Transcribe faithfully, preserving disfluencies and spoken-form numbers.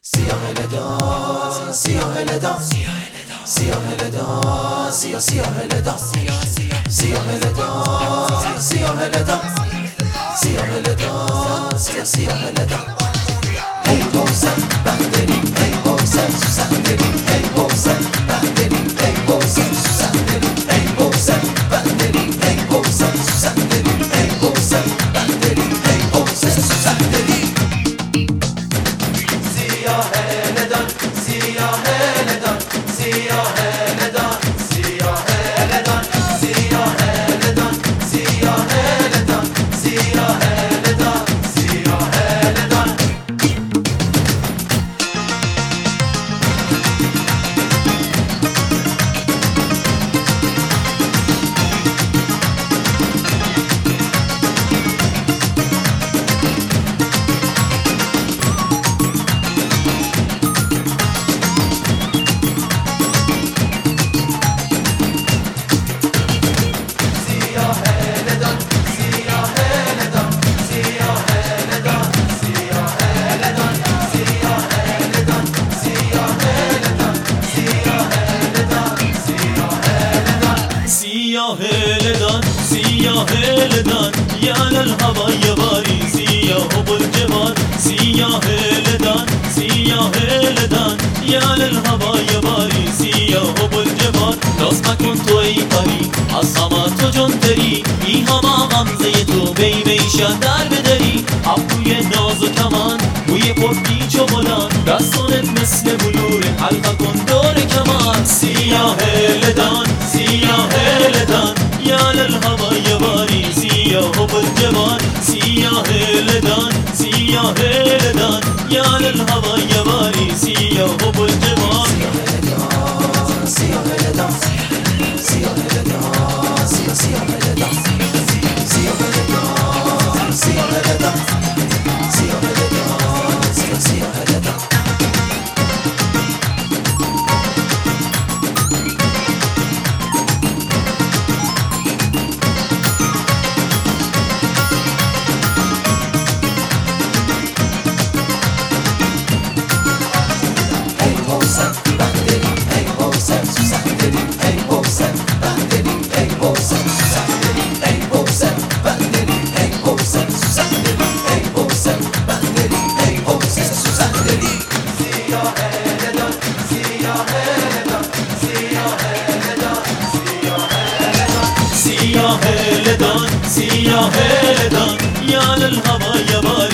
سیاه لدان سیاه لدان سیاه لدان سیاه سیاه لدان سیاه لدان سیاه لدان سیاه لدان سیاه سیاه لدان ای بوسن بندری ای بوسن سندری ای بوسن بندری ای بوسن سندری ای بوسن بندری ای بوسن سندری ای بوسن بندری ای بوسن سندری سیاه لدان سیاه لدان سیاه لدان سیاه لدان سیاه لدان سیاه لدان سیاه لدان سیاه لدان سیاه لدان سیاه لدان یا للهوا یباری سیاه بالجبال سیاه لدان سیاه لدان یا للهوا یباری سیاه بالجبال راست مکن تو ای پری از همه تو جنتری ای همه غمزه تو بی بیشن در بدری ابروی ناز و کمان بوی پرپی چو بلان دستانت مثل بلور حلقه کن دور کمان سیاه لدان سیاه لدان یا للهوا یباری سیاه بالجبال سیاه لدان سیاه لدان یا للهوا یباری سیاه بالجبال سیاه لدان سیاه لدان سیاه سیاه لدان سیاه لدان سیاه لدان سیاه لدان سیاه سیاه لدان سیاه لدان سیاه لدان یا للهوا یباری